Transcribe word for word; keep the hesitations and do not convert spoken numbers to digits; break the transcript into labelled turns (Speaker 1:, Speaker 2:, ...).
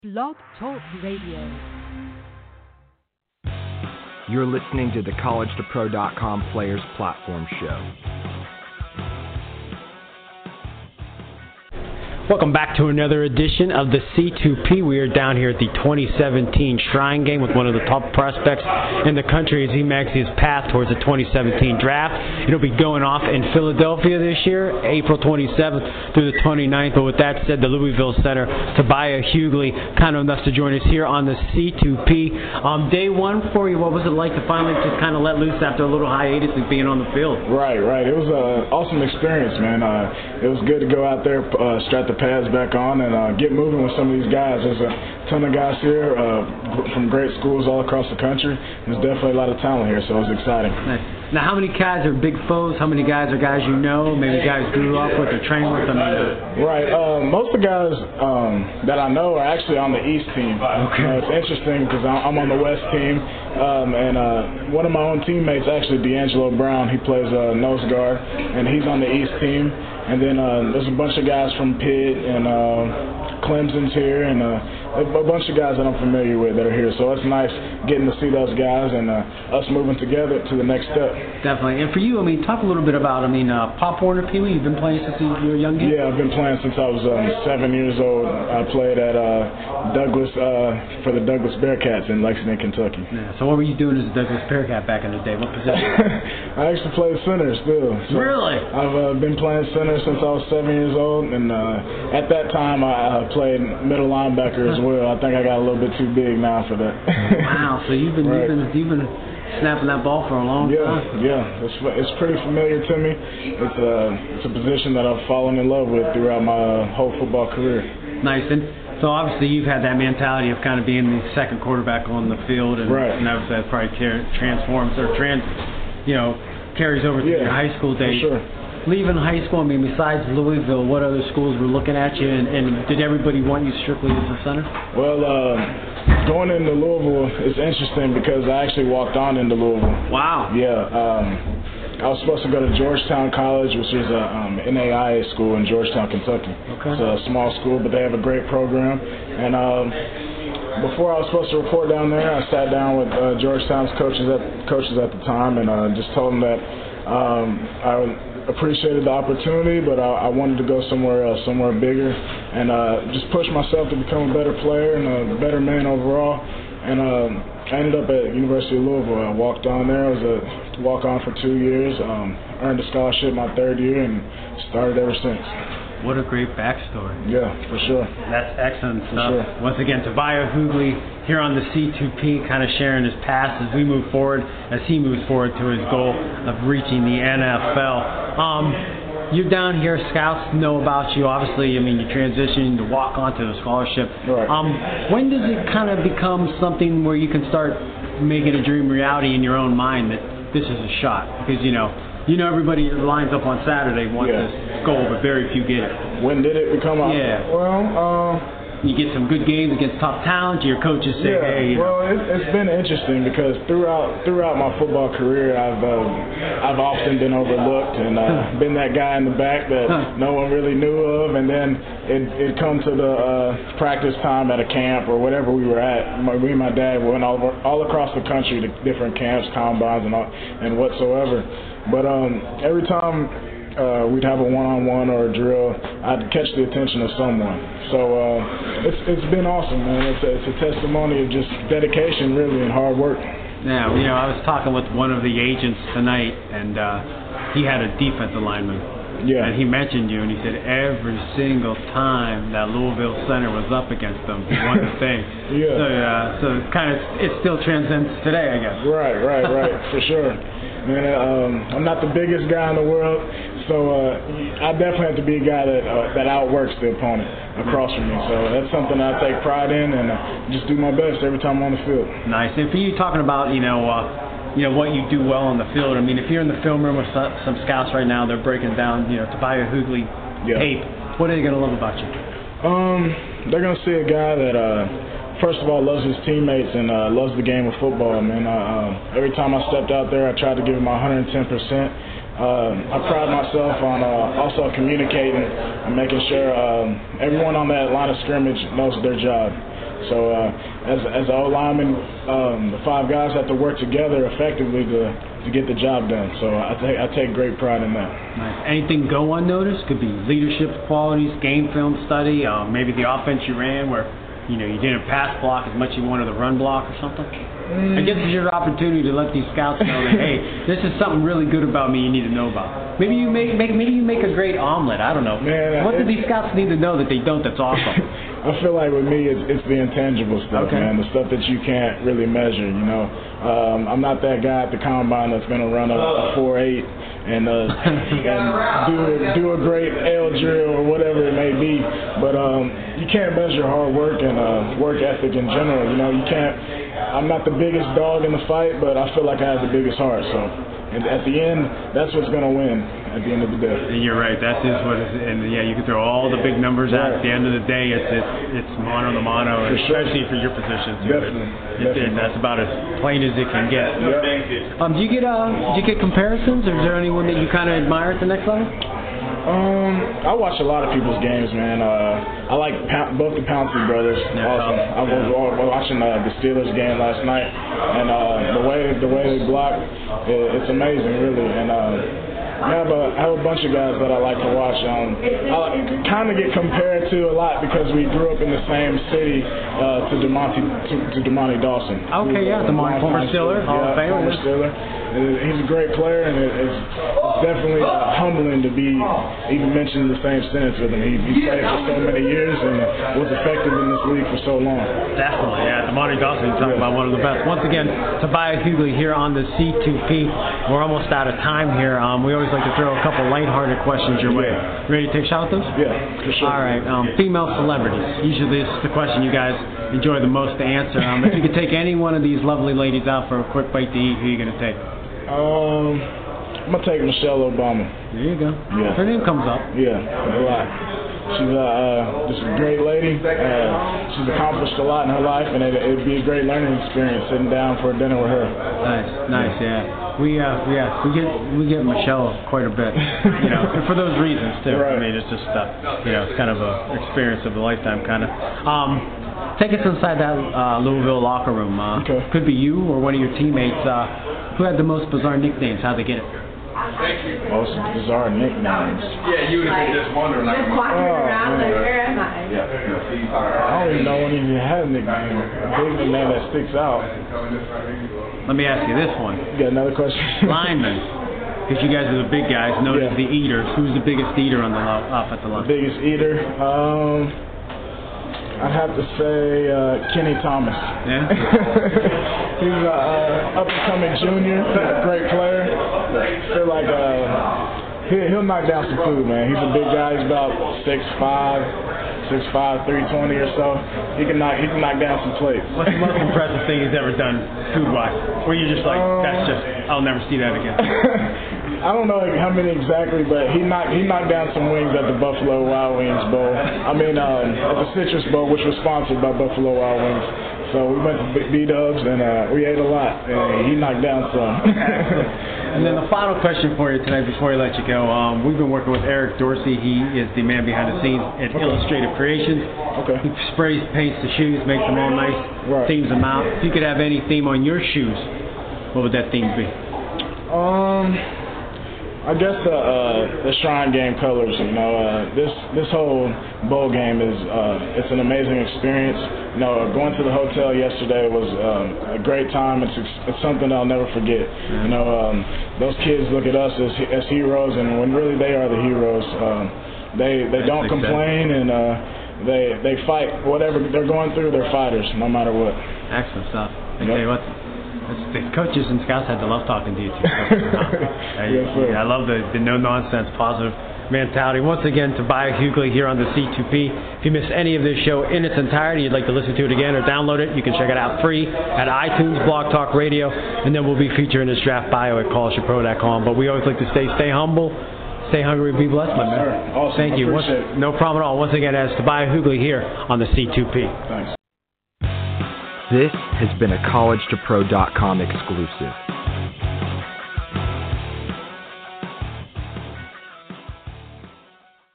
Speaker 1: Blog Talk Radio.
Speaker 2: You're listening to the college to pro dot com Players Platform Show.
Speaker 3: Welcome back to another edition of the C two P. We are down here at the twenty seventeen Shrine Game with one of the top prospects in the country as he makes his path towards the twenty seventeen draft. It'll be going off in Philadelphia this year, April twenty-seventh through the twenty-ninth. But with that said, the Louisville center, Tobiah Hughley, kind of enough to join us here on the C two P. Um, day one for you, what was it like to finally just kind of let loose after a little hiatus of being on the field?
Speaker 4: Right, right. It was an awesome experience, man. Uh, it was good to go out there, uh, strap the pads back on, and uh, get moving with some of these guys. There's a ton of guys here uh, from great schools all across the country. There's definitely a lot of talent here, so it was exciting.
Speaker 3: Nice. Now, how many guys are big foes? How many guys are guys you know, maybe guys grew up with or trained with? I mean, uh,
Speaker 4: right. Uh, most of the guys um, that I know are actually on the East team.
Speaker 3: Okay.
Speaker 4: Uh, it's interesting because I'm on the West team, um, and uh, one of my own teammates, actually, D'Angelo Brown, he plays uh, nose guard, and he's on the East team. And then uh, there's a bunch of guys from Pitt and uh, Clemson's here, and uh, a bunch of guys that I'm familiar with that are here. So it's nice getting to see those guys and uh, us moving together to the next step.
Speaker 3: Definitely. And for you, I mean, talk a little bit about, I mean, uh, Pop Warner Pee Wee. You've been playing since you were a young kid?
Speaker 4: Yeah, I've been playing since I was um, seven years old. I played at uh, Douglas uh, for the Douglas Bearcats in Lexington, Kentucky.
Speaker 3: Yeah. So what were you doing as a Douglas Bearcat back in the day? What position?
Speaker 4: I actually played center still. So
Speaker 3: really?
Speaker 4: I've uh, been playing center since I was seven years old, and uh, at that time I uh, played middle linebacker as well. I think I got a little bit too big now for that.
Speaker 3: Wow, so you've been, right. you've been you've been snapping that ball for a long
Speaker 4: yeah,
Speaker 3: time.
Speaker 4: Yeah, yeah, it's it's pretty familiar to me. It's a it's a position that I've fallen in love with throughout my whole football career.
Speaker 3: Nice. And so obviously you've had that mentality of kind of being the second quarterback on the field, and,
Speaker 4: right.
Speaker 3: and that, that probably transforms or trans, you know, carries over to
Speaker 4: yeah,
Speaker 3: your high school days.
Speaker 4: For sure.
Speaker 3: Leaving high school, I mean, besides Louisville, what other schools were looking at you, and, and did everybody want you strictly as a center?
Speaker 4: Well, uh, going into Louisville is interesting because I actually walked on into Louisville.
Speaker 3: Wow.
Speaker 4: Yeah. Um, I was supposed to go to Georgetown College, which is a um, N A I A school in Georgetown, Kentucky.
Speaker 3: Okay.
Speaker 4: It's a small school, but they have a great program. And um, before I was supposed to report down there, I sat down with uh, Georgetown's coaches at coaches at the time, and uh, just told them that um, I appreciated the opportunity, but I, I wanted to go somewhere else, somewhere bigger, and uh, just push myself to become a better player and a better man overall. And uh, I ended up at University of Louisville. I walked on there. I was a walk-on for two years, um, earned a scholarship my third year, and started ever since.
Speaker 3: What a great backstory.
Speaker 4: Yeah, for sure.
Speaker 3: That's excellent
Speaker 4: for
Speaker 3: stuff.
Speaker 4: Sure.
Speaker 3: Once again, Tobiah Hughley here on the C two P, kind of sharing his past as we move forward, as he moves forward to his goal of reaching the N F L. Um, you're down here, scouts know about you. Obviously, I mean, you transitioned to walk onto the scholarship.
Speaker 4: Right.
Speaker 3: Um, when does it kind of become something where you can start making a dream reality in your own mind that this is a shot? Because, you know, You know everybody lines up on Saturday wants
Speaker 4: yeah.
Speaker 3: this goal, but very few get it.
Speaker 4: When did it become out?
Speaker 3: Yeah.
Speaker 4: Well, uh,
Speaker 3: you get some good games against top talent. Your coaches say,
Speaker 4: yeah.
Speaker 3: "Hey." You
Speaker 4: well,
Speaker 3: know.
Speaker 4: it, it's been interesting because throughout throughout my football career, I've uh, I've often been overlooked and uh, been that guy in the back that
Speaker 3: huh.
Speaker 4: no one really knew of, and then it it come to the uh, practice time at a camp or whatever we were at. My, me and my dad went all over, all across the country to different camps, combines, and all, and whatsoever. But um, every time uh, we'd have a one-on-one or a drill, I'd catch the attention of someone. So uh, it's it's been awesome, man. It's a, it's a testimony of just dedication, really, and hard work.
Speaker 3: Yeah, you know, I was talking with one of the agents tonight, and uh, he had a defensive lineman.
Speaker 4: Yeah.
Speaker 3: And he mentioned you, and he said every single time that Louisville center was up against them, he won the thing.
Speaker 4: Yeah.
Speaker 3: So, uh, so it kind of it still transcends today, I guess.
Speaker 4: Right, right, right, for sure. Man, um, I'm not the biggest guy in the world, so uh, I definitely have to be a guy that uh, that outworks the opponent across from me. So that's something I take pride in, and uh, just do my best every time I'm on the field.
Speaker 3: Nice. And for you, talking about you know uh, you know what you do well on the field. I mean, if you're in the film room with some, some scouts right now, they're breaking down you know Tobiah Hughley
Speaker 4: yeah.
Speaker 3: tape. What are they gonna love about you?
Speaker 4: Um, they're gonna see a guy that. Uh, First of all, loves his teammates and uh, loves the game of football, man. Uh, uh, every time I stepped out there, I tried to give it my one hundred ten percent. Uh, I pride myself on uh, also communicating and making sure um, everyone on that line of scrimmage knows their job. So uh, as as an O-lineman, um, the five guys have to work together effectively to to get the job done. So I take I take great pride in that.
Speaker 3: Nice. Anything go unnoticed? Could be leadership qualities, game film study, uh, maybe the offense you ran where you know you didn't pass block as much as you wanted to run block or something. Mm. I guess it's your opportunity to let these scouts know that hey, this is something really good about me you need to know about. Maybe you make, make maybe you make a great omelet. I don't know.
Speaker 4: Man,
Speaker 3: what do these scouts need to know that they don't? That's awesome.
Speaker 4: I feel like with me, it's, it's the intangible stuff,
Speaker 3: okay.
Speaker 4: man. The stuff that you can't really measure. You know, um, I'm not that guy at the combine that's going to run a, a four eight and, uh, and do do a great L drill or whatever it may be. But um, you can't measure hard work and uh, work ethic in general. You know, you can't. I'm not the biggest dog in the fight, but I feel like I have the biggest heart. So, and at the end, that's what's going to win. At the end of the day.
Speaker 3: You're right. That is what it is. And yeah, you can throw all the big numbers out. At the end of the day, it's it's it's mono to mono,
Speaker 4: for
Speaker 3: especially
Speaker 4: sure.
Speaker 3: for your position. Too.
Speaker 4: Definitely.
Speaker 3: It's,
Speaker 4: Definitely.
Speaker 3: It's, that's about as plain as it can get.
Speaker 4: Yep.
Speaker 3: Um, do you get uh, do you get comparisons, or is there anyone that you kind of admire at the next level?
Speaker 4: Um, I watch a lot of people's games, man. Uh, I like Poun- both the Pouncey brothers.
Speaker 3: Yeah,
Speaker 4: awesome. I was,
Speaker 3: yeah.
Speaker 4: I was watching uh, the Steelers game last night, and uh, the way the way they block, it, it's amazing, really. And uh, I have a I have a bunch of guys that I like to watch. Um, I kind of get compared to a lot because we grew up in the same city uh, to DeMonte to, to DeMonte Dawson.
Speaker 3: Okay, yeah, DeMonte, former Steeler, Hall of Fame.
Speaker 4: Former Steeler. He's a great player, and it, it's definitely uh, humbling to be even mentioned in the same sentence with him. He, he played for so many years and was effective in this league for so long.
Speaker 3: Definitely, yeah. DeMonte Dawson, you talk about one of the best. Once again, Tobias Hughley here on the C two P. We're almost out of time here. Um, we always like to throw a couple lighthearted questions your way. Ready to take a shot at those?
Speaker 4: Yeah, for sure.
Speaker 3: All right. Um, female celebrities. Usually this is the question you guys enjoy the most to answer. Um, if you could take any one of these lovely ladies out for a quick bite to eat, who are you going to take?
Speaker 4: Um, I'm going to take Michelle Obama.
Speaker 3: There you go.
Speaker 4: Yeah.
Speaker 3: Her name comes up.
Speaker 4: Yeah, a lot. She's uh, uh, just a great lady. Uh, she's accomplished a lot in her life, and it, it'd be a great learning experience sitting down for dinner with her.
Speaker 3: Nice, nice, yeah. We uh, yeah, we get we get Michelle quite a bit, you know, and for those reasons too.
Speaker 4: Right.
Speaker 3: I mean, it's just uh, you know, it's kind of a experience of a lifetime, kind of. Um, take us inside that uh, Louisville locker room. Uh,
Speaker 4: okay.
Speaker 3: Could be you or one of your teammates. Uh, who had the most bizarre nicknames? How'd they get it?
Speaker 4: Most bizarre nicknames.
Speaker 5: Yeah, you would have been just wondering. Like,
Speaker 6: Just walking
Speaker 4: oh,
Speaker 6: around
Speaker 4: man.
Speaker 6: like, where am I?
Speaker 5: yeah, yeah.
Speaker 4: I don't even know when he had a nickname. A big nickname that sticks out.
Speaker 3: Let me ask you this one.
Speaker 4: You got another question?
Speaker 3: Linemen. Because you guys are the big guys, known
Speaker 4: Yeah.
Speaker 3: as the eaters. Who's the biggest eater on the lo- offensive line?
Speaker 4: The biggest eater? Um, I'd have to say uh, Kenny Thomas.
Speaker 3: Yeah?
Speaker 4: He's an uh, up-and-coming junior, a great player. I feel like uh, he, he'll knock down some food, man. He's a big guy. He's about six five, six five, three twenty or so. He can knock he can knock down some plates.
Speaker 3: What's the most impressive thing he's ever done food-wise? Where you're just like,
Speaker 4: Um,
Speaker 3: that's just, I'll never see that again.
Speaker 4: I don't know how many exactly, but he knocked he knocked down some wings at the Buffalo Wild Wings Bowl. I mean, um, at the Citrus Bowl, which was sponsored by Buffalo Wild Wings. So we went to B-Dubs and uh, we ate a lot, and he knocked down some.
Speaker 3: And then the final question for you tonight before I let you go. Um, we've been working with Eric Dorsey. He is the man behind the scenes at
Speaker 4: Okay.
Speaker 3: Illustrative Creations.
Speaker 4: Okay.
Speaker 3: He sprays, paints the shoes, makes them all nice,
Speaker 4: Right.
Speaker 3: themes them out. If you could have any theme on your shoes, what would that theme be?
Speaker 4: Um, I guess the uh, the Shrine Game colors. You know, uh, this this whole bowl game is uh, it's an amazing experience. You know, going to the hotel yesterday was um, a great time. It's it's something I'll never forget. You know, um, those kids look at us as as heroes, and when really they are the heroes. Um, they they don't
Speaker 3: That's
Speaker 4: complain, and uh, they they fight whatever they're going through. They're fighters, no matter what.
Speaker 3: Excellent stuff. I
Speaker 4: Yep.
Speaker 3: tell you what, the coaches and scouts had to love talking to you too. I,
Speaker 4: Yes, sir.
Speaker 3: I love the, the no-nonsense, positive mentality. Once again, Tobias Hughley here on the C two P. If you missed any of this show in its entirety, you'd like to listen to it again or download it, you can check it out free at iTunes, Blog Talk Radio, and then we'll be featuring this draft bio at college to pro dot com. But we always like to stay stay humble, stay hungry, be blessed, my man.
Speaker 4: Sir, awesome.
Speaker 3: Thank you.
Speaker 4: I
Speaker 3: Once,
Speaker 4: appreciate it.
Speaker 3: no problem at all. Once again, as Tobias Hughley here on the C two P.
Speaker 4: Thanks.
Speaker 2: This has been a college to pro dot com exclusive.